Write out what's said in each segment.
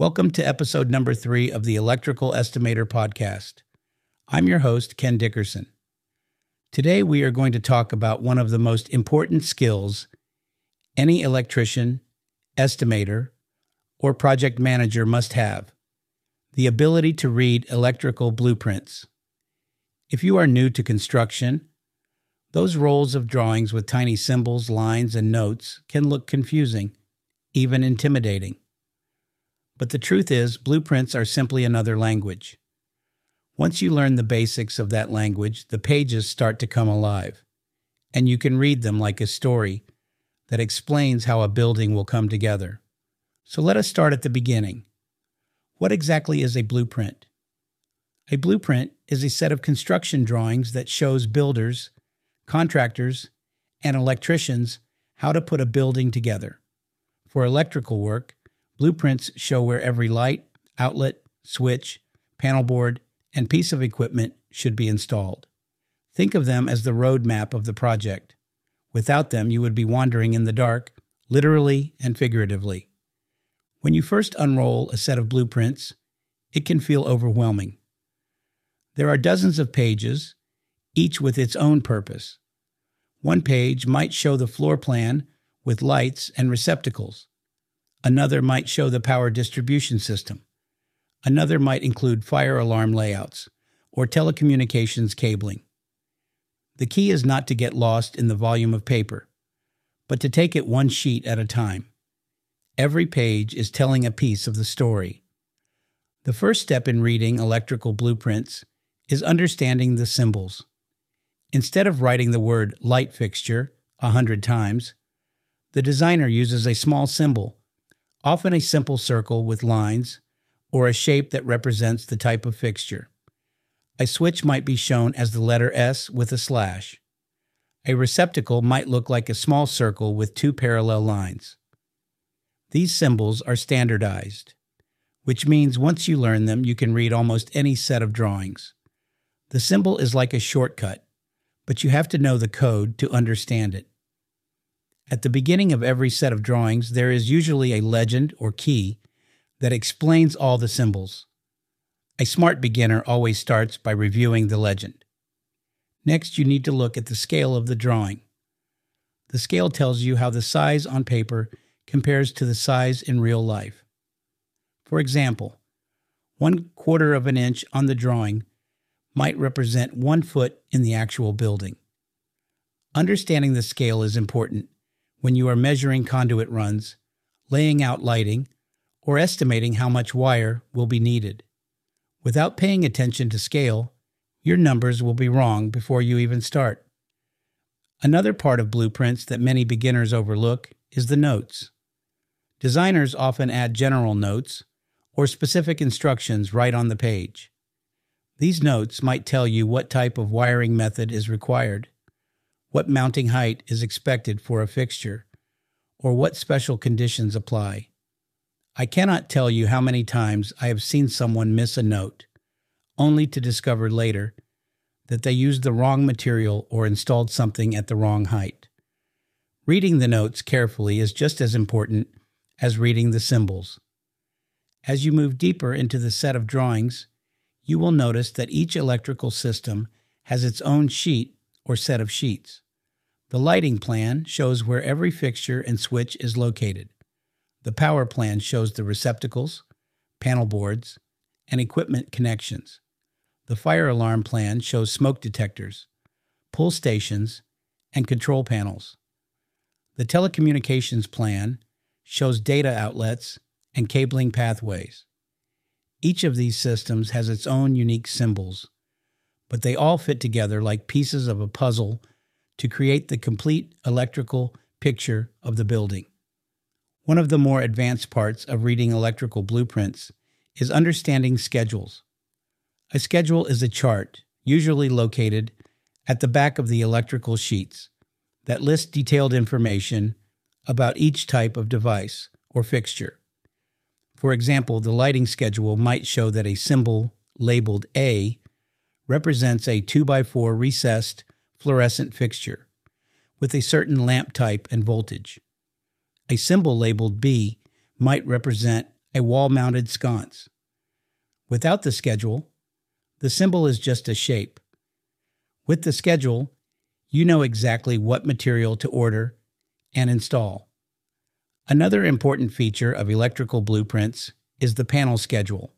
Welcome to episode number 3 of the Electrical Estimator podcast. I'm your host, Ken Dickerson. Today we are going to talk about one of the most important skills any electrician, estimator, or project manager must have: the ability to read electrical blueprints. If you are new to construction, those rolls of drawings with tiny symbols, lines, and notes can look confusing, even intimidating. But the truth is, blueprints are simply another language. Once you learn the basics of that language, the pages start to come alive, and you can read them like a story that explains how a building will come together. So let us start at the beginning. What exactly is a blueprint? A blueprint is a set of construction drawings that shows builders, contractors, and electricians how to put a building together. For electrical work, blueprints show where every light, outlet, switch, panel board, and piece of equipment should be installed. Think of them as the road map of the project. Without them, you would be wandering in the dark, literally and figuratively. When you first unroll a set of blueprints, it can feel overwhelming. There are dozens of pages, each with its own purpose. One page might show the floor plan with lights and receptacles. Another might show the power distribution system. Another might include fire alarm layouts or telecommunications cabling. The key is not to get lost in the volume of paper, but to take it one sheet at a time. Every page is telling a piece of the story. The first step in reading electrical blueprints is understanding the symbols. Instead of writing the word light fixture 100 times, the designer uses a small symbol, often a simple circle with lines, or a shape that represents the type of fixture. A switch might be shown as the letter S with a slash. A receptacle might look like a small circle with 2 parallel lines. These symbols are standardized, which means once you learn them, you can read almost any set of drawings. The symbol is like a shortcut, but you have to know the code to understand it. At the beginning of every set of drawings, there is usually a legend or key that explains all the symbols. A smart beginner always starts by reviewing the legend. Next, you need to look at the scale of the drawing. The scale tells you how the size on paper compares to the size in real life. For example, 1/4 of an inch on the drawing might represent 1 foot in the actual building. Understanding the scale is important when you are measuring conduit runs, laying out lighting, or estimating how much wire will be needed. Without paying attention to scale, your numbers will be wrong before you even start. Another part of blueprints that many beginners overlook is the notes. Designers often add general notes or specific instructions right on the page. These notes might tell you what type of wiring method is required, what mounting height is expected for a fixture, or what special conditions apply. I cannot tell you how many times I have seen someone miss a note, only to discover later that they used the wrong material or installed something at the wrong height. Reading the notes carefully is just as important as reading the symbols. As you move deeper into the set of drawings, you will notice that each electrical system has its own sheet or set of sheets. The lighting plan shows where every fixture and switch is located. The power plan shows the receptacles, panel boards, and equipment connections. The fire alarm plan shows smoke detectors, pull stations, and control panels. The telecommunications plan shows data outlets and cabling pathways. Each of these systems has its own unique symbols, but they all fit together like pieces of a puzzle to create the complete electrical picture of the building. One of the more advanced parts of reading electrical blueprints is understanding schedules. A schedule is a chart, usually located at the back of the electrical sheets, that lists detailed information about each type of device or fixture. For example, the lighting schedule might show that a symbol labeled A represents a 2x4 recessed fluorescent fixture with a certain lamp type and voltage. A symbol labeled B might represent a wall-mounted sconce. Without the schedule, the symbol is just a shape. With the schedule, you know exactly what material to order and install. Another important feature of electrical blueprints is the panel schedule.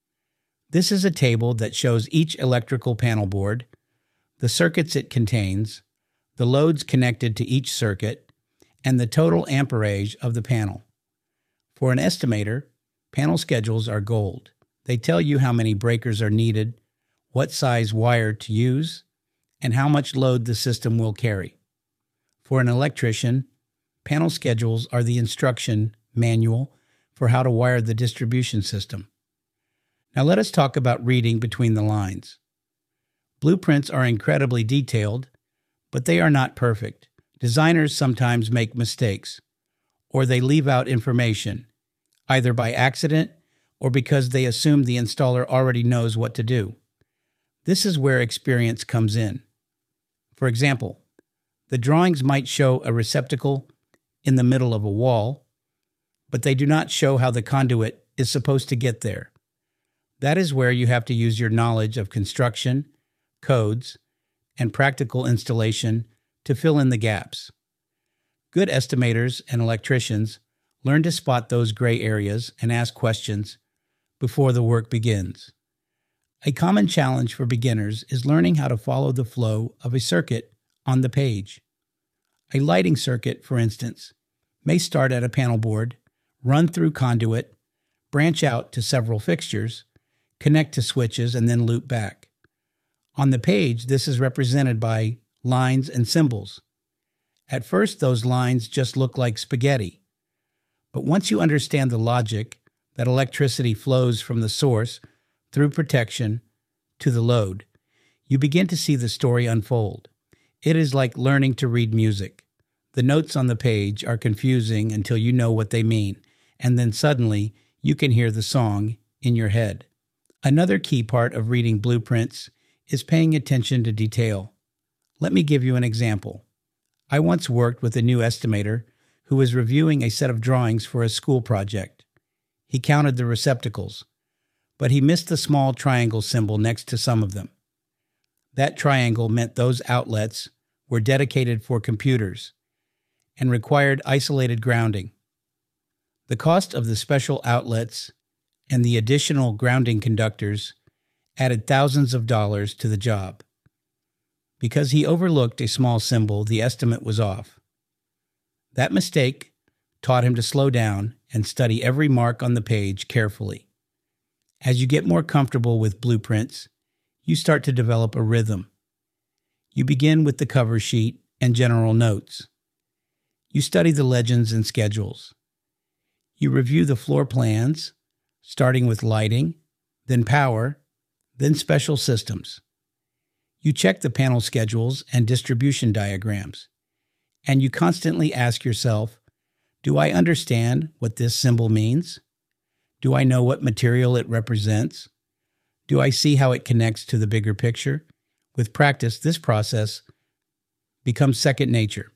This is a table that shows each electrical panel board, the circuits it contains, the loads connected to each circuit, and the total amperage of the panel. For an estimator, panel schedules are gold. They tell you how many breakers are needed, what size wire to use, and how much load the system will carry. For an electrician, panel schedules are the instruction manual for how to wire the distribution system. Now let us talk about reading between the lines. Blueprints are incredibly detailed, but they are not perfect. Designers sometimes make mistakes, or they leave out information, either by accident or because they assume the installer already knows what to do. This is where experience comes in. For example, the drawings might show a receptacle in the middle of a wall, but they do not show how the conduit is supposed to get there. That is where you have to use your knowledge of construction, codes, and practical installation to fill in the gaps. Good estimators and electricians learn to spot those gray areas and ask questions before the work begins. A common challenge for beginners is learning how to follow the flow of a circuit on the page. A lighting circuit, for instance, may start at a panel board, run through conduit, branch out to several fixtures, connect to switches, and then loop back. On the page, this is represented by lines and symbols. At first, those lines just look like spaghetti. But once you understand the logic that electricity flows from the source through protection to the load, you begin to see the story unfold. It is like learning to read music. The notes on the page are confusing until you know what they mean, and then suddenly you can hear the song in your head. Another key part of reading blueprints is paying attention to detail. Let me give you an example. I once worked with a new estimator who was reviewing a set of drawings for a school project. He counted the receptacles, but he missed the small triangle symbol next to some of them. That triangle meant those outlets were dedicated for computers and required isolated grounding. The cost of the special outlets and the additional grounding conductors added thousands of dollars to the job. Because he overlooked a small symbol, the estimate was off. That mistake taught him to slow down and study every mark on the page carefully. As you get more comfortable with blueprints, you start to develop a rhythm. You begin with the cover sheet and general notes. You study the legends and schedules. You review the floor plans, starting with lighting, then power, then special systems. You check the panel schedules and distribution diagrams, and you constantly ask yourself, do I understand what this symbol means? Do I know what material it represents? Do I see how it connects to the bigger picture? With practice, this process becomes second nature.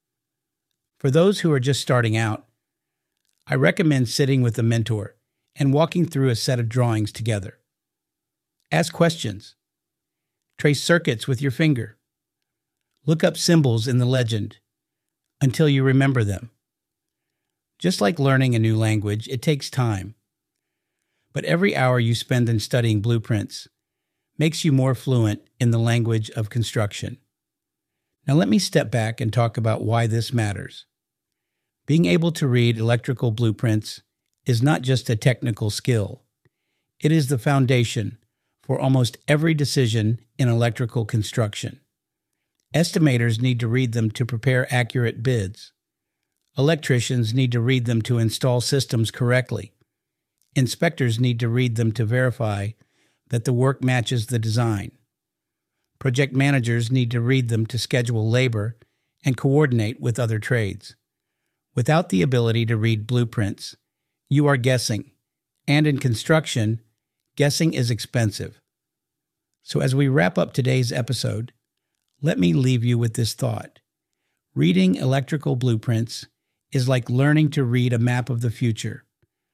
For those who are just starting out, I recommend sitting with a mentor and walking through a set of drawings together. Ask questions. Trace circuits with your finger. Look up symbols in the legend until you remember them. Just like learning a new language, it takes time. But every hour you spend in studying blueprints makes you more fluent in the language of construction. Now let me step back and talk about why this matters. Being able to read electrical blueprints is not just a technical skill. It is the foundation for almost every decision in electrical construction. Estimators need to read them to prepare accurate bids. Electricians need to read them to install systems correctly. Inspectors need to read them to verify that the work matches the design. Project managers need to read them to schedule labor and coordinate with other trades. Without the ability to read blueprints, you are guessing, and in construction, guessing is expensive. So as we wrap up today's episode, let me leave you with this thought. Reading electrical blueprints is like learning to read a map of the future.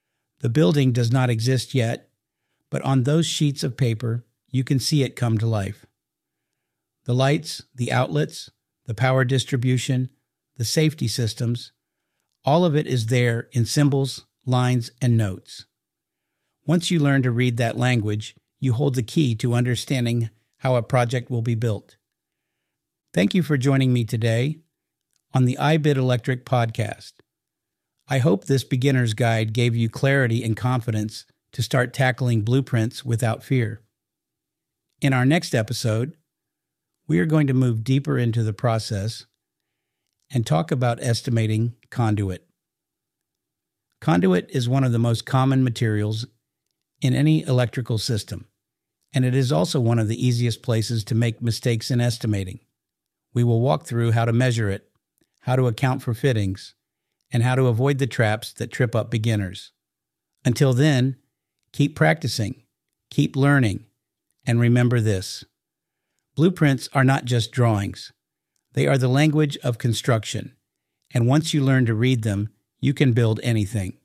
The building does not exist yet, but on those sheets of paper, you can see it come to life. The lights, the outlets, the power distribution, the safety systems, all of it is there in symbols, lines, and notes. Once you learn to read that language, you hold the key to understanding how a project will be built. Thank you for joining me today on the iBid Electric podcast. I hope this beginner's guide gave you clarity and confidence to start tackling blueprints without fear. In our next episode, we are going to move deeper into the process and talk about estimating conduit. Conduit is one of the most common materials in any electrical system, and it is also one of the easiest places to make mistakes in estimating. We will walk through how to measure it, how to account for fittings, and how to avoid the traps that trip up beginners. Until then, keep practicing, keep learning, and remember this: blueprints are not just drawings. They are the language of construction, and once you learn to read them, you can build anything.